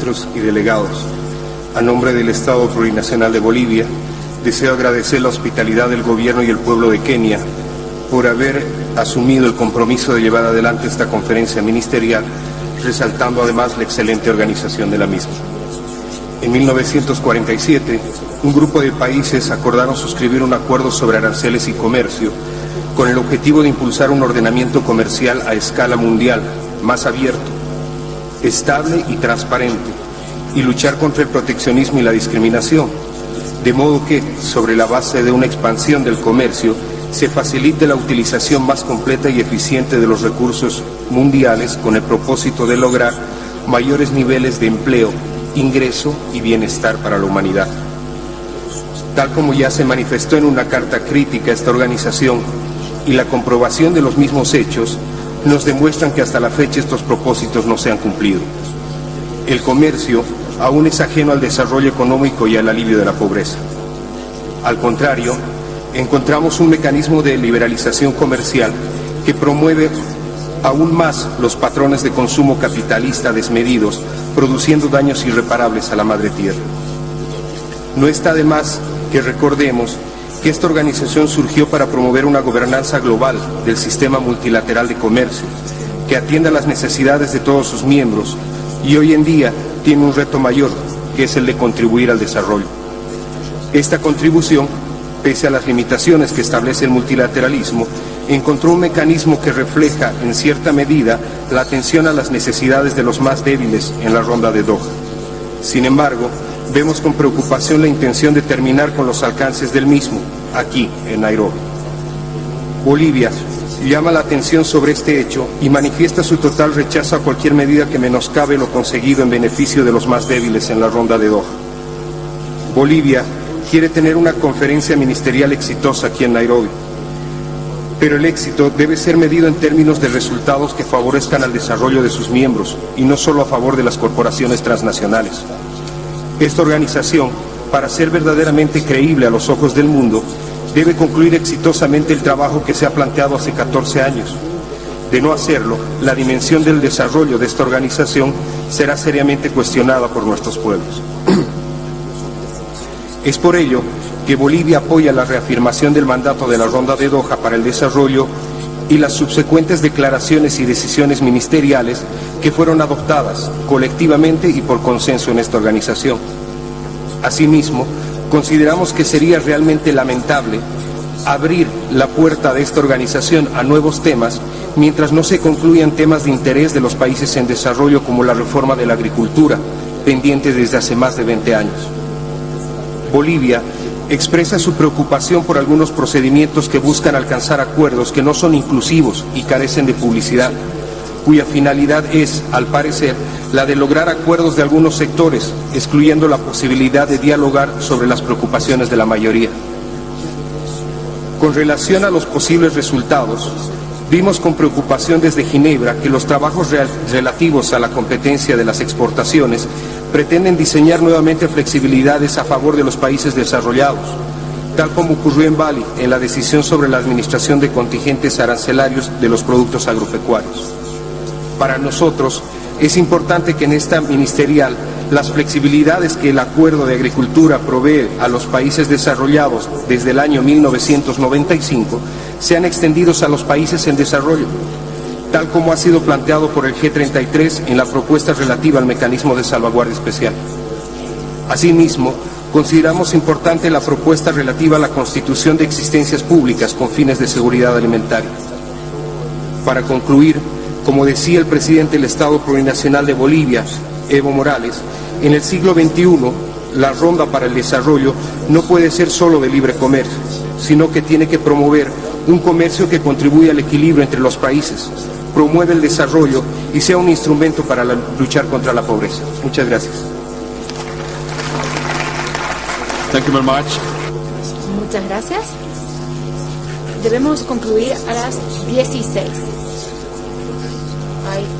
ministros y delegados, a nombre del Estado Plurinacional de Bolivia, deseo agradecer la hospitalidad del Gobierno y el pueblo de Kenia por haber asumido el compromiso de llevar adelante esta conferencia ministerial, resaltando además la excelente organización de la misma. En 1947, un grupo de países acordaron suscribir un acuerdo sobre aranceles y comercio con el objetivo de impulsar un ordenamiento comercial a escala mundial, más abierto, estable y transparente, y luchar contra el proteccionismo y la discriminación, de modo que, sobre la base de una expansión del comercio, se facilite la utilización más completa y eficiente de los recursos mundiales con el propósito de lograr mayores niveles de empleo, ingreso y bienestar para la humanidad. Tal como ya se manifestó en una carta crítica a esta organización y la comprobación de los mismos hechos, nos demuestran que hasta la fecha estos propósitos no se han cumplido. El comercio aún es ajeno al desarrollo económico y al alivio de la pobreza. Al contrario, encontramos un mecanismo de liberalización comercial que promueve aún más los patrones de consumo capitalista desmedidos, produciendo daños irreparables a la madre tierra. No está de más que recordemos que esta organización surgió para promover una gobernanza global del sistema multilateral de comercio, que atienda las necesidades de todos sus miembros, y hoy en día tiene un reto mayor, que es el de contribuir al desarrollo. Esta contribución, pese a las limitaciones que establece el multilateralismo, encontró un mecanismo que refleja, en cierta medida, la atención a las necesidades de los más débiles en la ronda de Doha. Sin embargo, vemos con preocupación la intención de terminar con los alcances del mismo, aquí, en Nairobi. Bolivia llama la atención sobre este hecho y manifiesta su total rechazo a cualquier medida que menoscabe lo conseguido en beneficio de los más débiles en la ronda de Doha. Bolivia quiere tener una conferencia ministerial exitosa aquí en Nairobi, pero el éxito debe ser medido en términos de resultados que favorezcan al desarrollo de sus miembros y no solo a favor de las corporaciones transnacionales. Esta organización, para ser verdaderamente creíble a los ojos del mundo, debe concluir exitosamente el trabajo que se ha planteado hace 14 años. De no hacerlo, la dimensión del desarrollo de esta organización será seriamente cuestionada por nuestros pueblos. Es por ello que Bolivia apoya la reafirmación del mandato de la Ronda de Doha para el desarrollo y las subsecuentes declaraciones y decisiones ministeriales que fueron adoptadas colectivamente y por consenso en esta organización. Asimismo, consideramos que sería realmente lamentable abrir la puerta de esta organización a nuevos temas mientras no se concluyan temas de interés de los países en desarrollo como la reforma de la agricultura, pendiente desde hace más de 20 años. Bolivia expresa su preocupación por algunos procedimientos que buscan alcanzar acuerdos que no son inclusivos y carecen de publicidad, cuya finalidad es, al parecer, la de lograr acuerdos de algunos sectores, excluyendo la posibilidad de dialogar sobre las preocupaciones de la mayoría. Con relación a los posibles resultados, vimos con preocupación desde Ginebra que los trabajos relativos a la competencia de las exportaciones pretenden diseñar nuevamente flexibilidades a favor de los países desarrollados, tal como ocurrió en Bali en la decisión sobre la administración de contingentes arancelarios de los productos agropecuarios. Para nosotros es importante que en esta ministerial las flexibilidades que el Acuerdo de Agricultura provee a los países desarrollados desde el año 1995 sean extendidos a los países en desarrollo, tal como ha sido planteado por el G33 en la propuesta relativa al mecanismo de salvaguardia especial. Asimismo, consideramos importante la propuesta relativa a la constitución de existencias públicas con fines de seguridad alimentaria. Para concluir, como decía el presidente del Estado Plurinacional de Bolivia, Evo Morales, en el siglo XXI, la Ronda para el Desarrollo no puede ser solo de libre comercio, sino que tiene que promover un comercio que contribuya al equilibrio entre los países, promueve el desarrollo y sea un instrumento para luchar contra la pobreza. Muchas gracias. Thank you very much. Muchas gracias. Debemos concluir a las 16. Hay